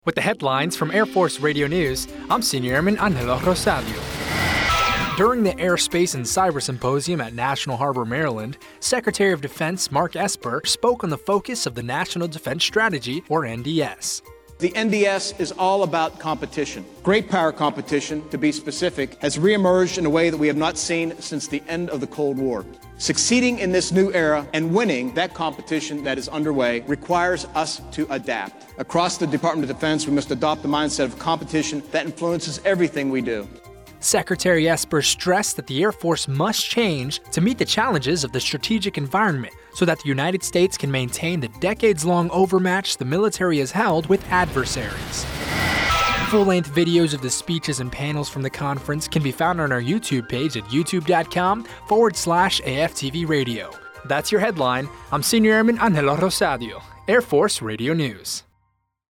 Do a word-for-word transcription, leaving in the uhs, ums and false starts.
With the headlines from Air Force Radio News, I'm Senior Airman Angelo Rosario. During the Airspace and Cyber Symposium at National Harbor, Maryland, Secretary of Defense Mark Esper spoke on the focus of the National Defense Strategy, or N D S. The N D S is all about competition. Great power competition, to be specific, has reemerged in a way that we have not seen since the end of the Cold War. Succeeding in this new era and winning that competition that is underway requires us to adapt. Across the Department of Defense, we must adopt the mindset of competition that influences everything we do. Secretary Esper stressed that the Air Force must change to meet the challenges of the strategic environment so that the United States can maintain the decades-long overmatch the military has held with adversaries. Full-length videos of the speeches and panels from the conference can be found on our YouTube page at youtube.com forward slash AFTV Radio. That's your headline. I'm Senior Airman Angelo Rosario, Air Force Radio News.